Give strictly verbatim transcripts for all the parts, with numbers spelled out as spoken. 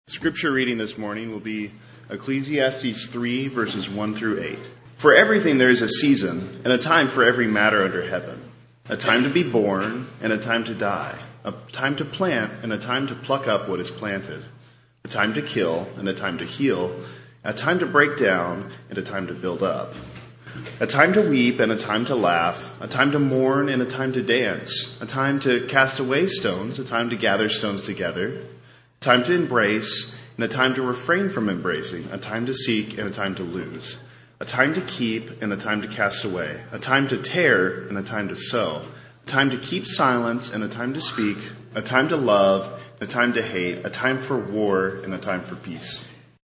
Scripture reading this morning will be Ecclesiastes three, verses one through eight. For everything there is a season, and a time for every matter under heaven. A time to be born, and a time to die. A time to plant, and a time to pluck up what is planted. A time to kill, and a time to heal. A time to break down, and a time to build up. A time to weep, and a time to laugh. A time to mourn, and a time to dance. A time to cast away stones, a time to gather stones together. A time to embrace, and a time to refrain from embracing. A time to seek, and a time to lose. A time to keep, and a time to cast away. A time to tear, and a time to sow. A time to keep silence, and a time to speak. A time to love, and a time to hate. A time for war, and a time for peace.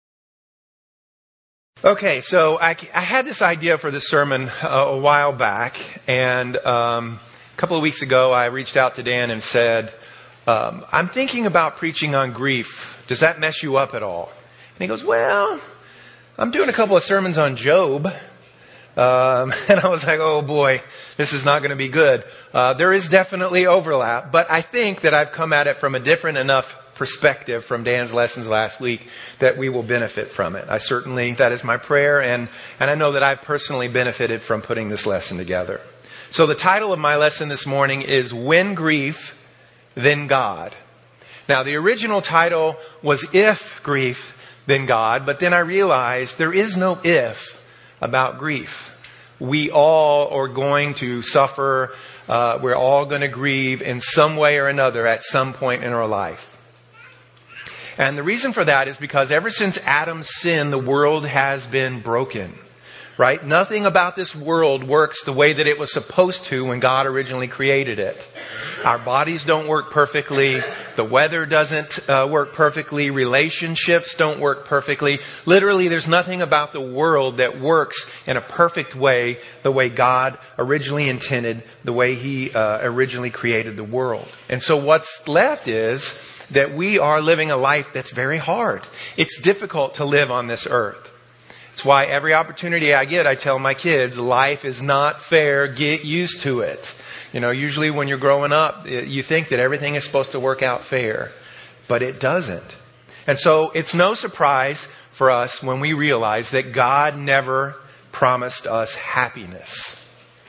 Okay, so I, I had this idea for this sermon uh, a while back, and um, a couple of weeks ago I reached out to Dan and said, um, I'm thinking about preaching on grief. Does that mess you up at all? And he goes, well, I'm doing a couple of sermons on Job. Um, and I was like, oh boy, this is not going to be good. Uh, there is definitely overlap, but I think that I've come at it from a different enough perspective from Dan's lessons last week that we will benefit from it. I certainly, that is my prayer, and, and I know that I've personally benefited from putting this lesson together. So the title of my lesson this morning is When Grief, Then God. Now the original title was If Grief, Then God, but then I realized there is no if about grief. We all are going to suffer, uh, we're all going to grieve in some way or another at some point in our life. And the reason for that is because ever since Adam's sin, the world has been broken, right? Nothing about this world works the way that it was supposed to when God originally created it. Our bodies don't work perfectly. The weather doesn't uh, work perfectly. Relationships don't work perfectly. Literally, there's nothing about the world that works in a perfect way, the way God originally intended, the way He uh, originally created the world. And so what's left is that we are living a life that's very hard. It's difficult to live on this earth. It's why every opportunity I get, I tell my kids, life is not fair. Get used to it. You know, usually when you're growing up, you think that everything is supposed to work out fair, but it doesn't. And so it's no surprise for us when we realize that God never promised us happiness.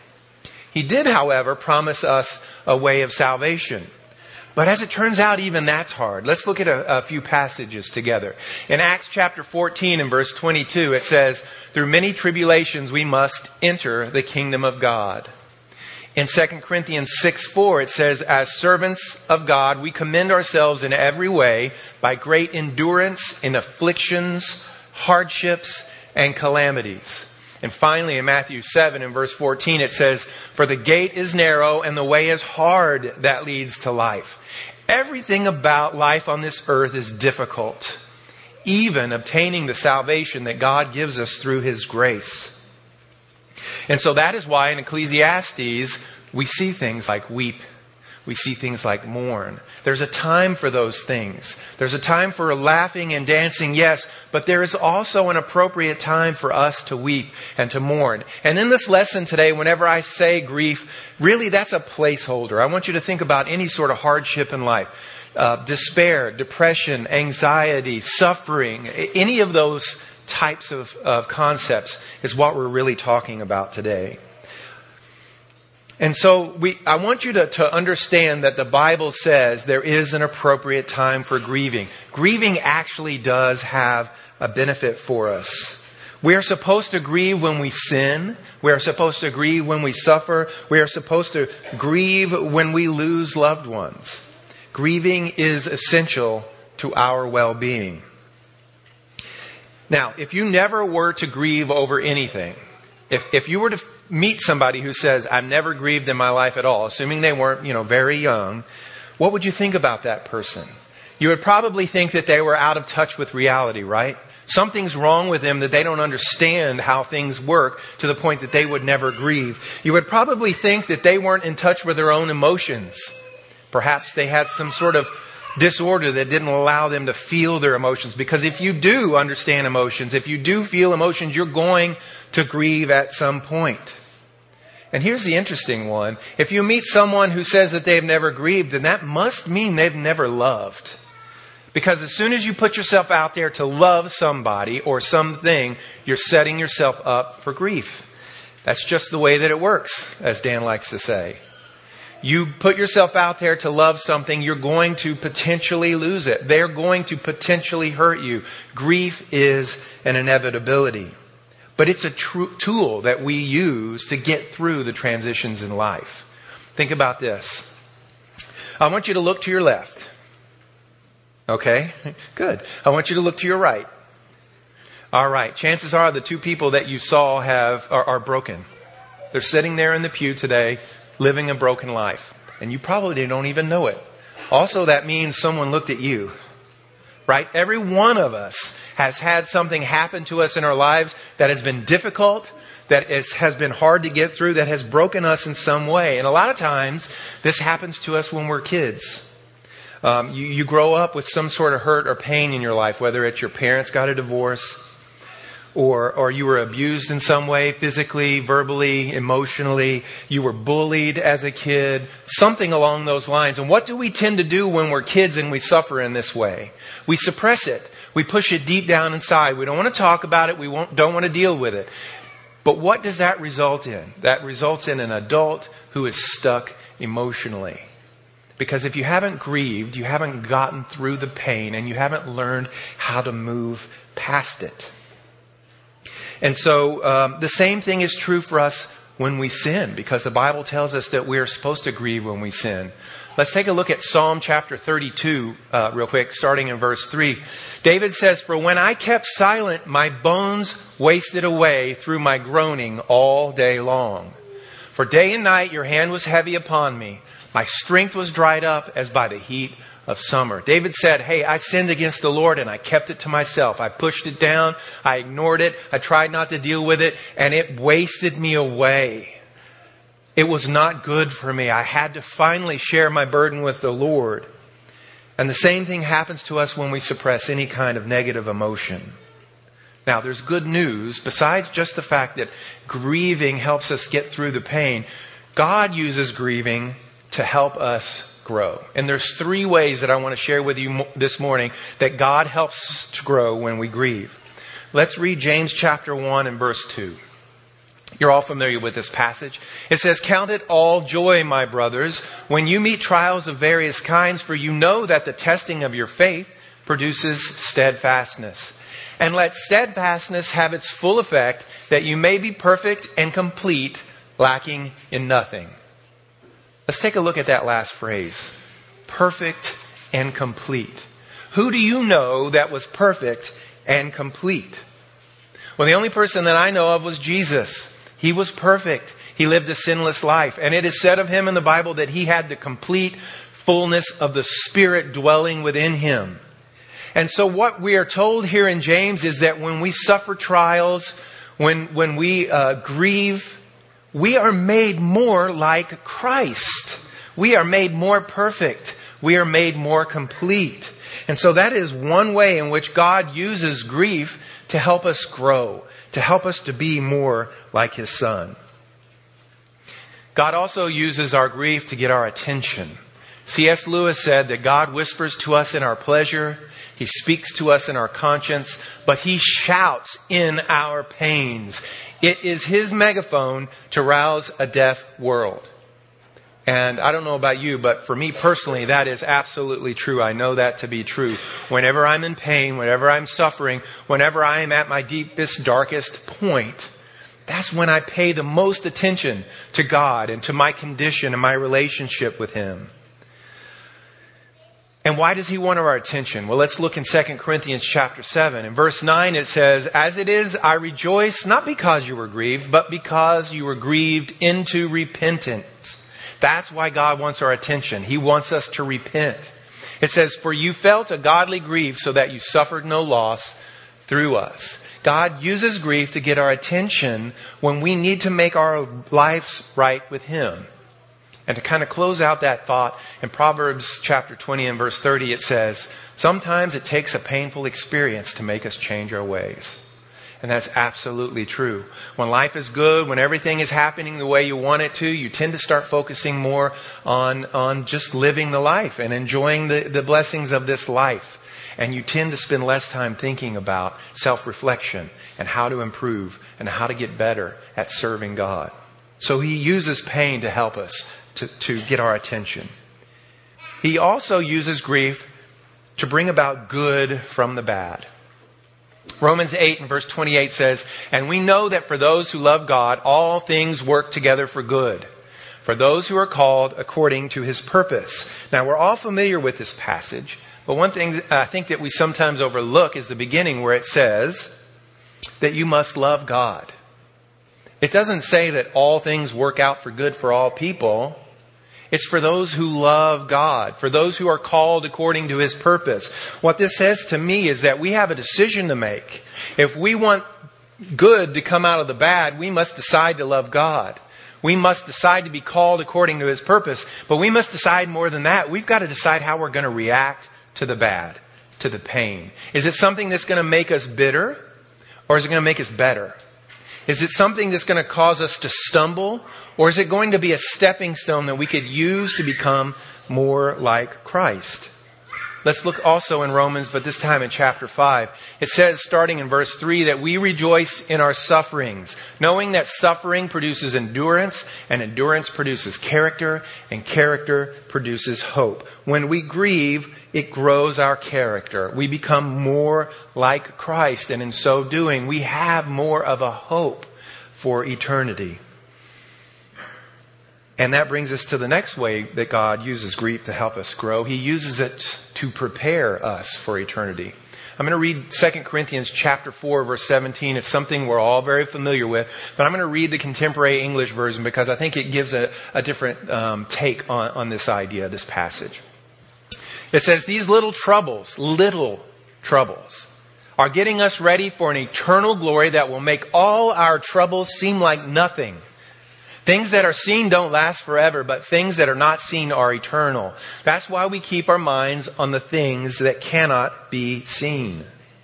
He did, however, promise us a way of salvation. But as it turns out, even that's hard. Let's look at a, a few passages together. In Acts chapter fourteen and verse twenty-two, it says, through many tribulations we must enter the kingdom of God. In Second Corinthians six four, it says, as servants of God, we commend ourselves in every way by great endurance in afflictions, hardships, and calamities. And finally, in Matthew seven and verse fourteen, it says, for the gate is narrow and the way is hard that leads to life. Everything about life on this earth is difficult, even obtaining the salvation that God gives us through His grace. And so that is why in Ecclesiastes, we see things like weep. We see things like mourn. There's a time for those things. There's a time for laughing and dancing, yes, but there is also an appropriate time for us to weep and to mourn. And in this lesson today, whenever I say grief, really that's a placeholder. I want you to think about any sort of hardship in life. Uh, despair, depression, anxiety, suffering, any of those types of, of concepts is what we're really talking about today. And so we, I want you to, to understand that the Bible says there is an appropriate time for grieving. Grieving actually does have a benefit for us. We are supposed to grieve when we sin. We are supposed to grieve when we suffer. We are supposed to grieve when we lose loved ones. Grieving is essential to our well-being. Now, if you never were to grieve over anything, if, if you were to meet somebody who says, I've never grieved in my life at all, assuming they weren't, you know, very young, what would you think about that person? You would probably think that they were out of touch with reality, right? Something's wrong with them, that they don't understand how things work to the point that they would never grieve. You would probably think that they weren't in touch with their own emotions. Perhaps they had some sort of disorder that didn't allow them to feel their emotions. Because if you do understand emotions, if you do feel emotions, you're going to grieve at some point. And here's the interesting one. If you meet someone who says that they've never grieved, then that must mean they've never loved. Because as soon as you put yourself out there to love somebody or something, you're setting yourself up for grief. That's just the way that it works, as Dan likes to say. You put yourself out there to love something, you're going to potentially lose it. They're going to potentially hurt you. Grief is an inevitability. But it's a tr- tool that we use to get through the transitions in life. Think about this. I want you to look to your left. Okay, good. I want you to look to your right. All right. Chances are the two people that you saw have are, are broken. They're sitting there in the pew today, living a broken life. And you probably don't even know it. Also, that means someone looked at you. Right? Every one of us has had something happen to us in our lives that has been difficult, that is, has been hard to get through, that has broken us in some way. And a lot of times, this happens to us when we're kids. Um, you, you grow up with some sort of hurt or pain in your life, whether it's your parents got a divorce, or or you were abused in some way, physically, verbally, emotionally. You were bullied as a kid, something along those lines. And what do we tend to do when we're kids and we suffer in this way? We suppress it. We push it deep down inside. We don't want to talk about it. We won't, don't want to deal with it. But what does that result in? That results in an adult who is stuck emotionally. Because if you haven't grieved, you haven't gotten through the pain, and you haven't learned how to move past it. And so um, the same thing is true for us when we sin, because the Bible tells us that we are supposed to grieve when we sin. Let's take a look at Psalm chapter thirty-two uh, real quick, starting in verse three. David says, "For when I kept silent, my bones wasted away through my groaning all day long. For day and night your hand was heavy upon me. My strength was dried up as by the heat of summer." David said, hey, I sinned against the Lord and I kept it to myself. I pushed it down. I ignored it. I tried not to deal with it, and it wasted me away. It was not good for me. I had to finally share my burden with the Lord. And the same thing happens to us when we suppress any kind of negative emotion. Now, there's good news. Besides just the fact that grieving helps us get through the pain, God uses grieving to help us grow. And there's three ways that I want to share with you this morning that God helps us to grow when we grieve. Let's read James chapter one and verse two. You're all familiar with this passage. It says, "Count it all joy, my brothers, when you meet trials of various kinds, for you know that the testing of your faith produces steadfastness. And let steadfastness have its full effect, that you may be perfect and complete, lacking in nothing." Let's take a look at that last phrase. Perfect and complete. Who do you know that was perfect and complete? Well, the only person that I know of was Jesus. He was perfect. He lived a sinless life. And it is said of him in the Bible that he had the complete fullness of the Spirit dwelling within him. And so what we are told here in James is that when we suffer trials, when, when we uh, grieve, we are made more like Christ. We are made more perfect. We are made more complete. And so that is one way in which God uses grief to help us grow, to help us to be more like His Son. God also uses our grief to get our attention. C S Lewis said that God whispers to us in our pleasure, He speaks to us in our conscience, but He shouts in our pains. It is His megaphone to rouse a deaf world. And I don't know about you, but for me personally, that is absolutely true. I know that to be true. Whenever I'm in pain, whenever I'm suffering, whenever I am at my deepest, darkest point, that's when I pay the most attention to God and to my condition and my relationship with Him. And why does He want our attention? Well, let's look in Second Corinthians chapter seven. In verse nine it says, "As it is, I rejoice, not because you were grieved, but because you were grieved into repentance." That's why God wants our attention. He wants us to repent. It says, "For you felt a godly grief so that you suffered no loss through us." God uses grief to get our attention when we need to make our lives right with Him. And to kind of close out that thought, in Proverbs chapter twenty and verse thirty, it says, sometimes it takes a painful experience to make us change our ways. And that's absolutely true. When life is good, when everything is happening the way you want it to, you tend to start focusing more on, on just living the life and enjoying the, the blessings of this life. and you tend to spend less time thinking about self-reflection and how to improve and how to get better at serving God. So he uses pain to help us to, to get our attention. He also uses grief to bring about good from the bad. Romans eight and verse twenty-eight says, "And we know that for those who love God, all things work together for good, for those who are called according to his purpose." Now, we're all familiar with this passage, but one thing I think that we sometimes overlook is the beginning where it says that you must love God. It doesn't say that all things work out for good for all people. It's for those who love God, for those who are called according to his purpose. What this says to me is that we have a decision to make. If we want good to come out of the bad, we must decide to love God. We must decide to be called according to his purpose. But we must decide more than that. We've got to decide how we're going to react to the bad, to the pain. Is it something that's going to make us bitter, or is it going to make us better? Is it something that's going to cause us to stumble, or is it going to be a stepping stone that we could use to become more like Christ? Let's look also in Romans, but this time in chapter five. It says, starting in verse three, that we rejoice in our sufferings, knowing that suffering produces endurance, and endurance produces character, and character produces hope. When we grieve, it grows our character. We become more like Christ, and in so doing, we have more of a hope for eternity. And that brings us to the next way that God uses grief to help us grow. He uses it to prepare us for eternity. I'm going to read Second Corinthians chapter four, verse seventeen. It's something we're all very familiar with, but I'm going to read the contemporary English version because I think it gives a, a different um, take on, on this idea, this passage. It says, "These little troubles, little troubles, are getting us ready for an eternal glory that will make all our troubles seem like nothing. Things that are seen don't last forever, but things that are not seen are eternal. That's why we keep our minds on the things that cannot be seen."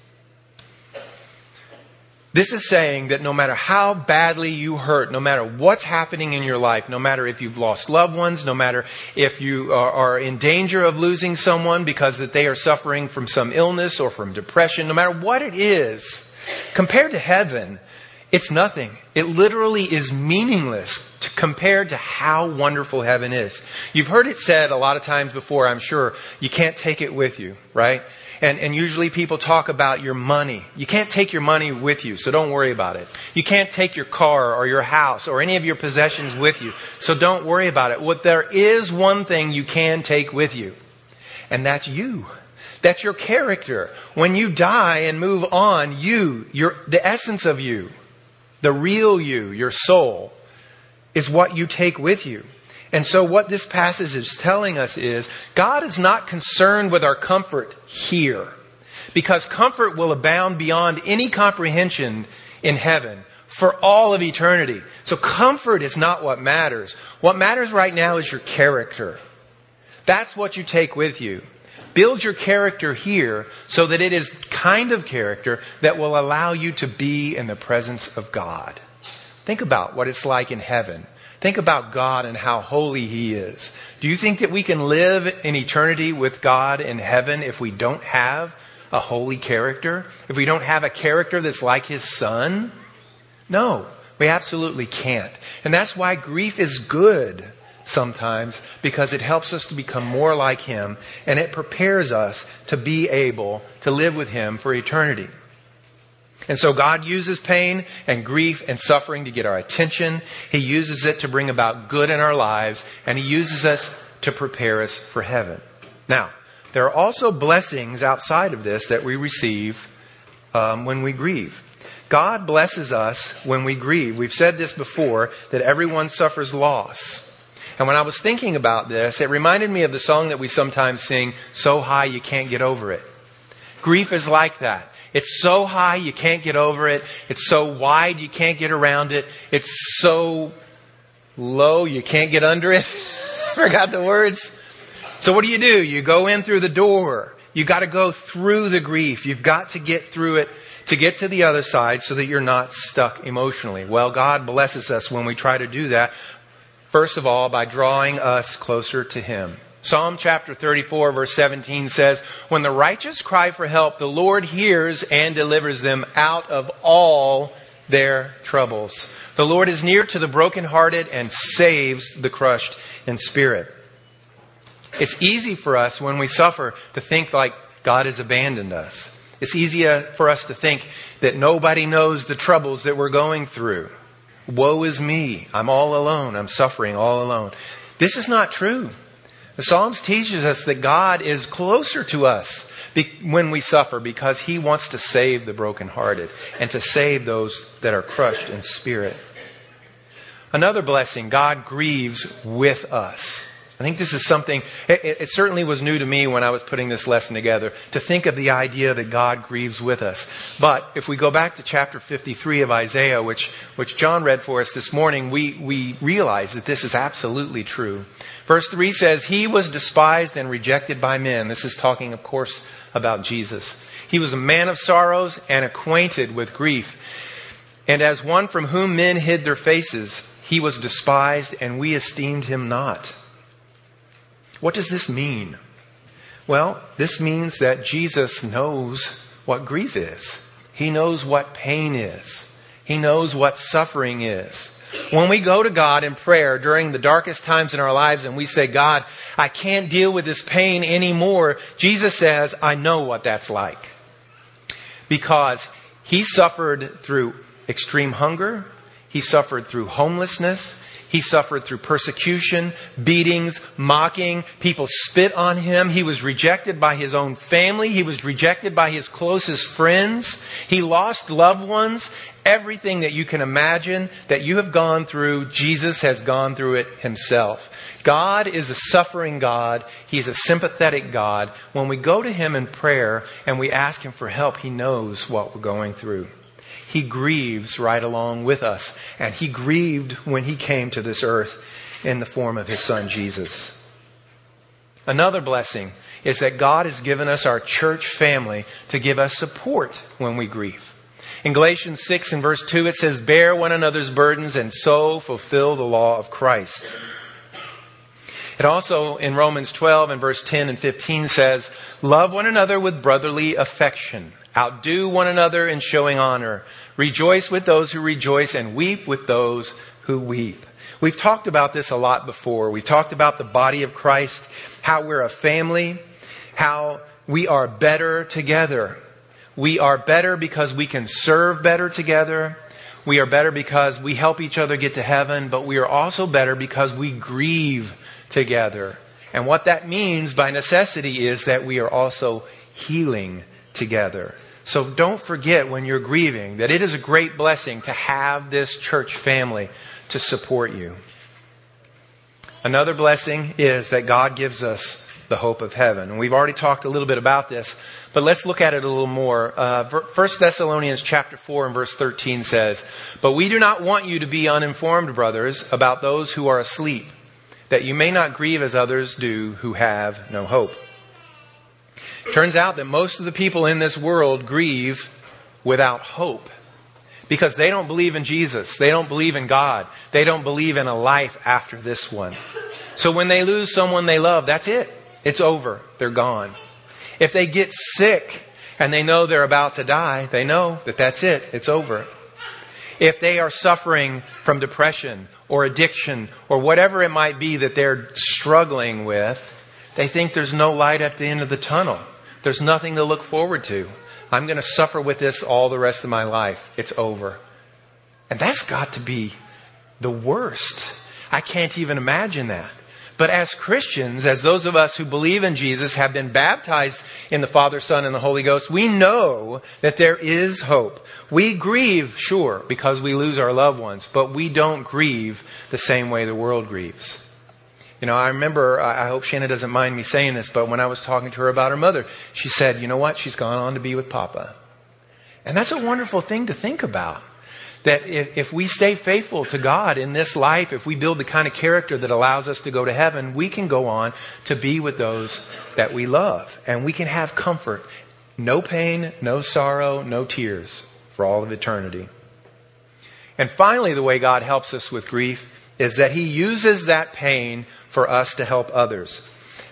This is saying that no matter how badly you hurt, no matter what's happening in your life, no matter if you've lost loved ones, no matter if you are in danger of losing someone because that they are suffering from some illness or from depression, no matter what it is, compared to heaven, it's nothing. It literally is meaningless to compared to how wonderful heaven is. You've heard it said a lot of times before, I'm sure, you can't take it with you, right? And, and usually people talk about your money. You can't take your money with you, so don't worry about it. You can't take your car or your house or any of your possessions with you, so don't worry about it. What there is one thing you can take with you, and that's you. That's your character. When you die and move on, you, your, the essence of you, the real you, your soul, is what you take with you. And so what this passage is telling us is God is not concerned with our comfort here, because comfort will abound beyond any comprehension in heaven for all of eternity. So comfort is not what matters. What matters right now is your character. That's what you take with you. Build your character here so that it is the kind of character that will allow you to be in the presence of God. Think about what it's like in heaven. Think about God and how holy He is. Do you think that we can live in eternity with God in heaven if we don't have a holy character? If we don't have a character that's like His Son? No, we absolutely can't. And that's why grief is good sometimes, because it helps us to become more like Him, and it prepares us to be able to live with Him for eternity. And so God uses pain and grief and suffering to get our attention. He uses it to bring about good in our lives, and He uses us to prepare us for heaven. Now, there are also blessings outside of this that we receive um, when we grieve. God blesses us when we grieve. We've said this before, that everyone suffers loss. And when I was thinking about this, it reminded me of the song that we sometimes sing, "So High You Can't Get Over It." Grief is like that. It's so high you can't get over it. It's so wide you can't get around it. It's so low you can't get under it. Forgot the words. So what do you do? You go in through the door. You got to go through the grief. You've got to get through it to get to the other side so that you're not stuck emotionally. Well, God blesses us when we try to do that. First of all, by drawing us closer to Him. Psalm chapter thirty-four, verse seventeen says, when the righteous cry for help, the Lord hears and delivers them out of all their troubles. The Lord is near to the brokenhearted and saves the crushed in spirit. It's easy for us when we suffer to think like God has abandoned us. It's easier for us to think that nobody knows the troubles that we're going through. Woe is me. I'm all alone. I'm suffering all alone. This is not true. The Psalms teaches us that God is closer to us when we suffer because He wants to save the brokenhearted and to save those that are crushed in spirit. Another blessing, God grieves with us. I think this is something, it, it certainly was new to me when I was putting this lesson together, to think of the idea that God grieves with us. But if we go back to chapter fifty-three of Isaiah, which, which John read for us this morning, we, we realize that this is absolutely true. Verse three says, He was despised and rejected by men. This is talking, of course, about Jesus. He was a man of sorrows and acquainted with grief. And as one from whom men hid their faces, He was despised and we esteemed Him not. What does this mean? Well, this means that Jesus knows what grief is. He knows what pain is. He knows what suffering is. When we go to God in prayer during the darkest times in our lives and we say, God, I can't deal with this pain anymore, Jesus says, I know what that's like. Because He suffered through extreme hunger. He suffered through homelessness. He suffered through persecution, beatings, mocking. People spit on Him. He was rejected by His own family. He was rejected by His closest friends. He lost loved ones. Everything that you can imagine that you have gone through, Jesus has gone through it Himself. God is a suffering God. He's a sympathetic God. When we go to Him in prayer and we ask Him for help, He knows what we're going through. He grieves right along with us. And He grieved when He came to this earth in the form of His Son, Jesus. Another blessing is that God has given us our church family to give us support when we grieve. In Galatians six and verse two, it says, bear one another's burdens and so fulfill the law of Christ. It also in Romans twelve and verse ten and fifteen says, love one another with brotherly affection. Outdo one another in showing honor. Rejoice with those who rejoice and weep with those who weep. We've talked about this a lot before. We've talked about the body of Christ, how we're a family, how we are better together. We are better because we can serve better together. We are better because we help each other get to heaven, but we are also better because we grieve together. And what that means by necessity is that we are also healing together. So don't forget when you're grieving that it is a great blessing to have this church family to support you. Another blessing is that God gives us the hope of heaven. And we've already talked a little bit about this, but let's look at it a little more. Uh, First Thessalonians chapter four and verse thirteen says, but we do not want you to be uninformed, brothers, about those who are asleep, that you may not grieve as others do who have no hope. Turns out that most of the people in this world grieve without hope because they don't believe in Jesus. They don't believe in God. They don't believe in a life after this one. So when they lose someone they love, that's it. It's over. They're gone. If they get sick and they know they're about to die, they know that that's it. It's over. If they are suffering from depression or addiction or whatever it might be that they're struggling with, they think there's no light at the end of the tunnel. There's nothing to look forward to. I'm going to suffer with this all the rest of my life. It's over. And that's got to be the worst. I can't even imagine that. But as Christians, as those of us who believe in Jesus, have been baptized in the Father, Son, and the Holy Ghost, we know that there is hope. We grieve, sure, because we lose our loved ones, but we don't grieve the same way the world grieves. You know, I remember, I hope Shanna doesn't mind me saying this, but when I was talking to her about her mother, she said, you know what? She's gone on to be with Papa. And that's a wonderful thing to think about. That if, if we stay faithful to God in this life, if we build the kind of character that allows us to go to heaven, we can go on to be with those that we love. And we can have comfort. No pain, no sorrow, no tears for all of eternity. And finally, the way God helps us with grief is that He uses that pain for us to help others.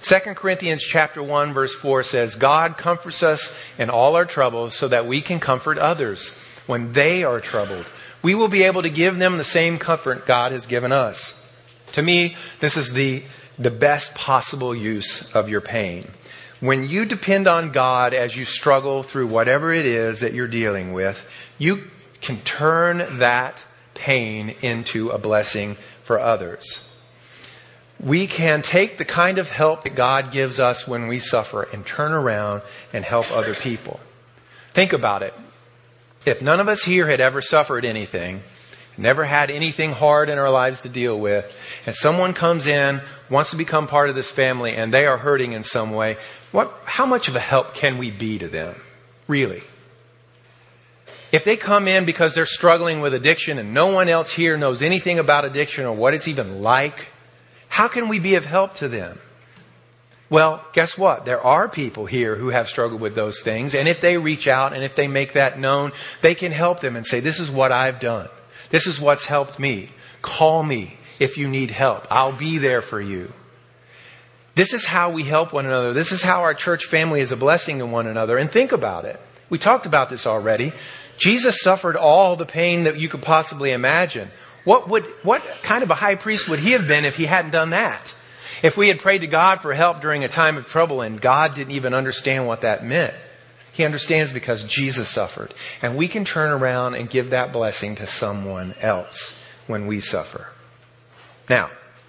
Second Corinthians chapter one verse four says, God comforts us in all our troubles so that we can comfort others when they are troubled. We will be able to give them the same comfort God has given us. To me, this is the, the best possible use of your pain. When you depend on God as you struggle through whatever it is that you're dealing with, you can turn that pain into a blessing for others. We can take the kind of help that God gives us when we suffer and turn around and help other people. Think about it. If none of us here had ever suffered anything, never had anything hard in our lives to deal with, and someone comes in, wants to become part of this family, and they are hurting in some way, what, how much of a help can we be to them? Really? If they come in because they're struggling with addiction and no one else here knows anything about addiction or what it's even like, how can we be of help to them? Well, guess what? There are people here who have struggled with those things. And if they reach out and if they make that known, they can help them and say, this is what I've done. This is what's helped me. Call me if you need help. I'll be there for you. This is how we help one another. This is how our church family is a blessing to one another. And think about it. We talked about this already. Jesus suffered all the pain that you could possibly imagine. What would, what kind of a high priest would he have been if he hadn't done that? If we had prayed to God for help during a time of trouble and God didn't even understand what that meant. He understands because Jesus suffered. And we can turn around and give that blessing to someone else when we suffer. Now,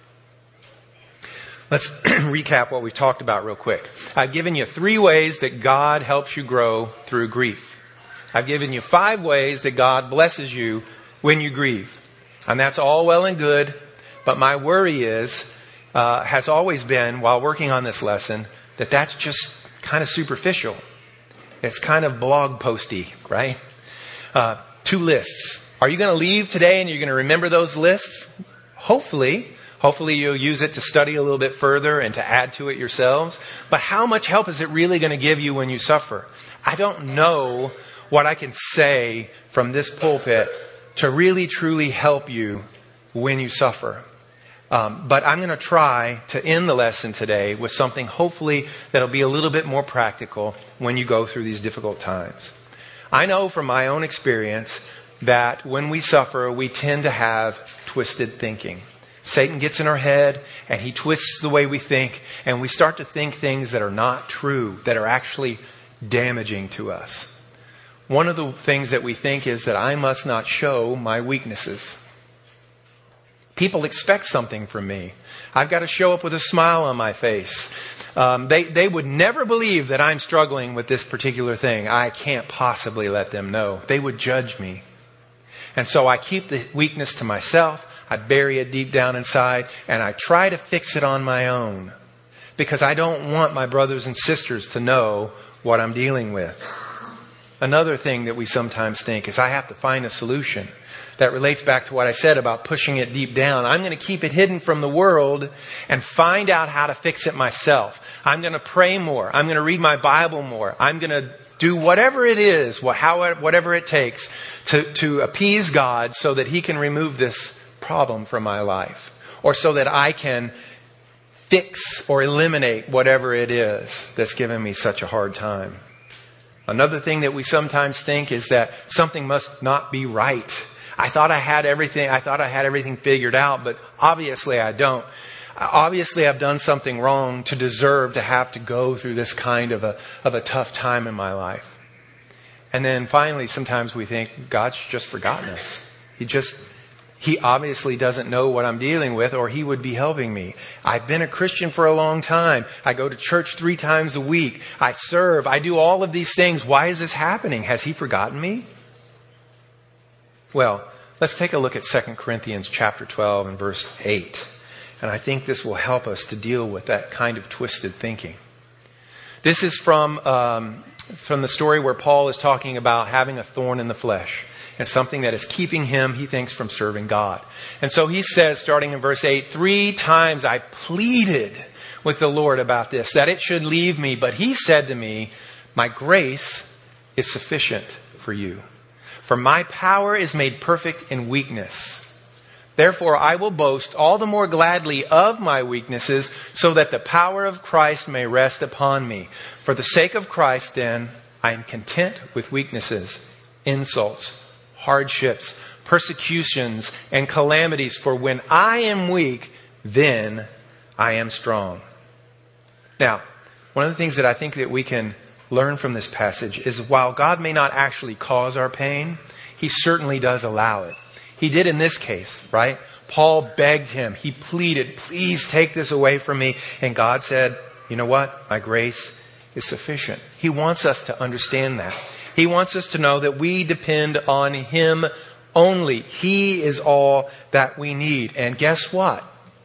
let's recap what we've talked about real quick. I've given you three ways that God helps you grow through grief. I've given you five ways that God blesses you when you grieve. And that's all well and good, but my worry is, uh, has always been, while working on this lesson, that that's just kind of superficial. It's kind of blog posty, right? Uh, two lists. Are you going to leave today and you're going to remember those lists? Hopefully. Hopefully you'll use it to study a little bit further and to add to it yourselves. But how much help is it really going to give you when you suffer? I don't know what I can say from this pulpit to really, truly help you when you suffer. Um, but I'm going to try to end the lesson today with something hopefully that'll be a little bit more practical when you go through these difficult times. I know from my own experience that when we suffer, we tend to have twisted thinking. Satan gets in our head and he twists the way we think, and we start to think things that are not true, that are actually damaging to us. One of the things that we think is that I must not show my weaknesses. People expect something from me. I've got to show up with a smile on my face. Um, they, they would never believe that I'm struggling with this particular thing. I can't possibly let them know. They would judge me. And so I keep the weakness to myself. I bury it deep down inside, and I try to fix it on my own because I don't want my brothers and sisters to know what I'm dealing with. Another thing that we sometimes think is I have to find a solution. That relates back to what I said about pushing it deep down. I'm going to keep it hidden from the world and find out how to fix it myself. I'm going to pray more. I'm going to read my Bible more. I'm going to do whatever it is, whatever it takes to, to appease God so that He can remove this problem from my life. Or so that I can fix or eliminate whatever it is that's given me such a hard time. Another thing that we sometimes think is that something must not be right. I thought I had everything, I thought I had everything figured out, but obviously I don't. Obviously I've done something wrong to deserve to have to go through this kind of a, of a tough time in my life. And then finally, sometimes we think God's just forgotten us. He just, He obviously doesn't know what I'm dealing with, or He would be helping me. I've been a Christian for a long time. I go to church three times a week. I serve. I do all of these things. Why is this happening? Has He forgotten me? Well, let's take a look at Second Corinthians chapter twelve and verse eight. And I think this will help us to deal with that kind of twisted thinking. This is from, um, from the story where Paul is talking about having a thorn in the flesh. And something that is keeping him, he thinks, from serving God. And so he says, starting in verse eight, three times I pleaded with the Lord about this, that it should leave me. But He said to me, my grace is sufficient for you. For my power is made perfect in weakness. Therefore, I will boast all the more gladly of my weaknesses, so that the power of Christ may rest upon me. For the sake of Christ, then, I am content with weaknesses, insults, hardships, persecutions, and calamities. For when I am weak, then I am strong. Now, one of the things that I think that we can learn from this passage is while God may not actually cause our pain, He certainly does allow it. He did in this case, right? Paul begged him. He pleaded, please take this away from me. And God said, you know what? My grace is sufficient. He wants us to understand that. He wants us to know that we depend on Him only. He is all that we need. And guess what?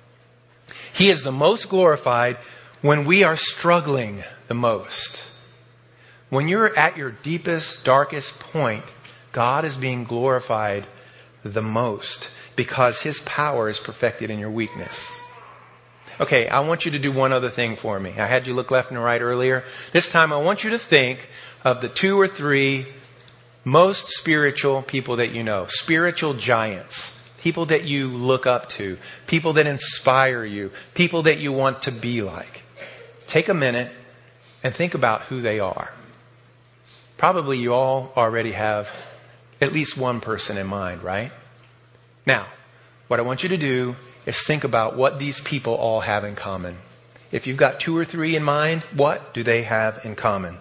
He is the most glorified when we are struggling the most. When you're at your deepest, darkest point, God is being glorified the most because His power is perfected in your weakness. Okay, I want you to do one other thing for me. I had you look left and right earlier. This time I want you to think of the two or three most spiritual people that you know. Spiritual giants. People that you look up to. People that inspire you. People that you want to be like. Take a minute and think about who they are. Probably you all already have at least one person in mind, right? Now, what I want you to do is think about what these people all have in common. If you've got two or three in mind, what do they have in common?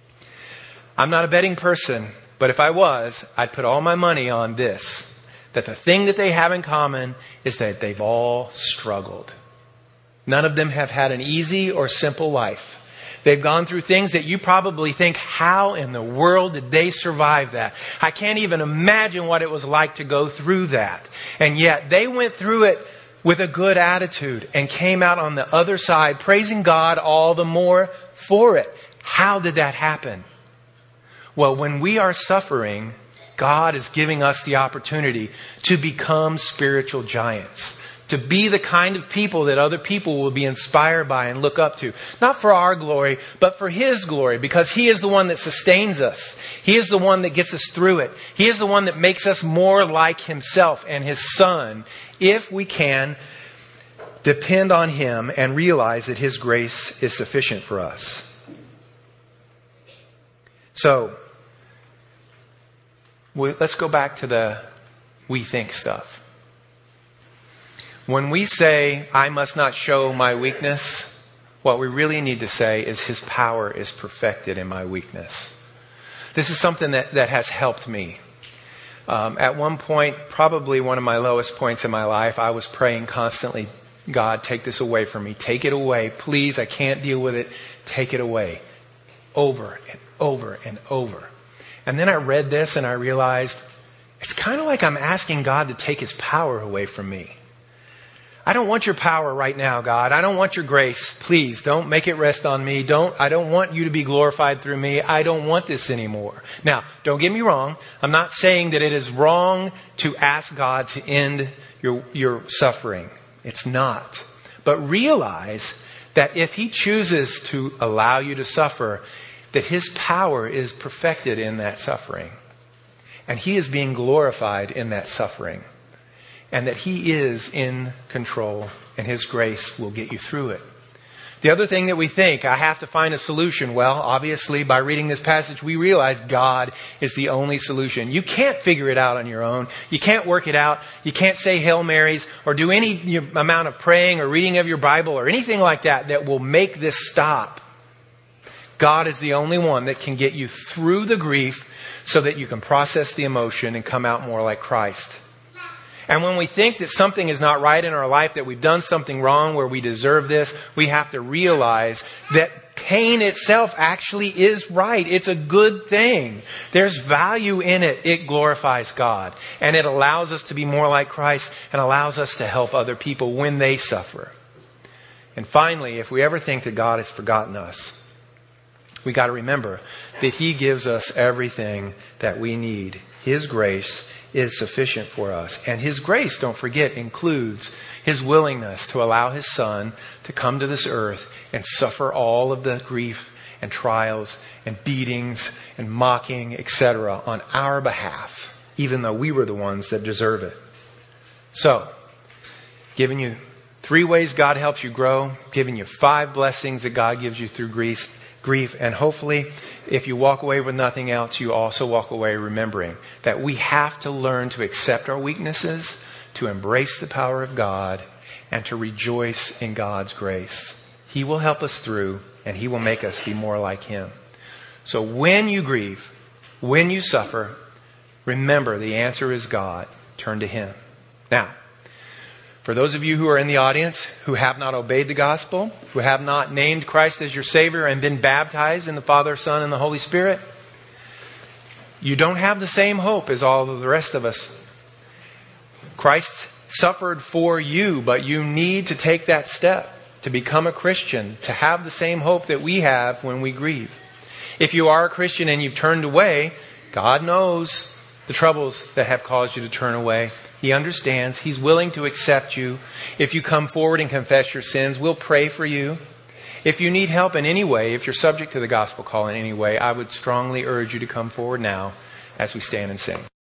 I'm not a betting person, but if I was, I'd put all my money on this. That the thing that they have in common is that they've all struggled. None of them have had an easy or simple life. They've gone through things that you probably think, how in the world did they survive that? I can't even imagine what it was like to go through that. And yet they went through it with a good attitude and came out on the other side praising God all the more for it. How did that happen? Well, when we are suffering, God is giving us the opportunity to become spiritual giants. To be the kind of people that other people will be inspired by and look up to. Not for our glory, but for His glory. Because He is the one that sustains us. He is the one that gets us through it. He is the one that makes us more like Himself and His Son. If we can depend on Him and realize that His grace is sufficient for us. So, let's go back to the we think stuff. When we say, I must not show my weakness, what we really need to say is His power is perfected in my weakness. This is something that, that has helped me. Um, at one point, probably one of my lowest points in my life, I was praying constantly, God, take this away from me. Take it away. Please, I can't deal with it. Take it away. Over and over and over. And then I read this and I realized, it's kind of like I'm asking God to take His power away from me. I don't want your power right now, God. I don't want your grace. Please don't make it rest on me. Don't, I don't want you to be glorified through me. I don't want this anymore. Now, don't get me wrong. I'm not saying that it is wrong to ask God to end your, your suffering. It's not. But realize that if He chooses to allow you to suffer, that His power is perfected in that suffering. And He is being glorified in that suffering. And that He is in control and His grace will get you through it. The other thing that we think, I have to find a solution. Well, obviously, by reading this passage, we realize God is the only solution. You can't figure it out on your own. You can't work it out. You can't say Hail Marys or do any amount of praying or reading of your Bible or anything like that that will make this stop. God is the only one that can get you through the grief so that you can process the emotion and come out more like Christ. And when we think that something is not right in our life, that we've done something wrong where we deserve this, we have to realize that pain itself actually is right. It's a good thing. There's value in it. It glorifies God. And it allows us to be more like Christ and allows us to help other people when they suffer. And finally, if we ever think that God has forgotten us, we got to remember that He gives us everything that we need. His grace is sufficient for us. And His grace, don't forget, includes His willingness to allow His Son to come to this earth and suffer all of the grief and trials and beatings and mocking, et cetera on our behalf, even though we were the ones that deserve it. So, given you three ways God helps you grow, given you five blessings that God gives you through grief, grief, and hopefully, if you walk away with nothing else, you also walk away remembering that we have to learn to accept our weaknesses, to embrace the power of God, and to rejoice in God's grace. He will help us through, and He will make us be more like Him. So when you grieve, when you suffer, remember the answer is God. Turn to Him. Now, for those of you who are in the audience who have not obeyed the gospel, who have not named Christ as your Savior and been baptized in the Father, Son, and the Holy Spirit, you don't have the same hope as all of the rest of us. Christ suffered for you, but you need to take that step to become a Christian, to have the same hope that we have when we grieve. If you are a Christian and you've turned away, God knows the troubles that have caused you to turn away. He understands. He's willing to accept you. If you come forward and confess your sins, we'll pray for you. If you need help in any way, if you're subject to the gospel call in any way, I would strongly urge you to come forward now as we stand and sing.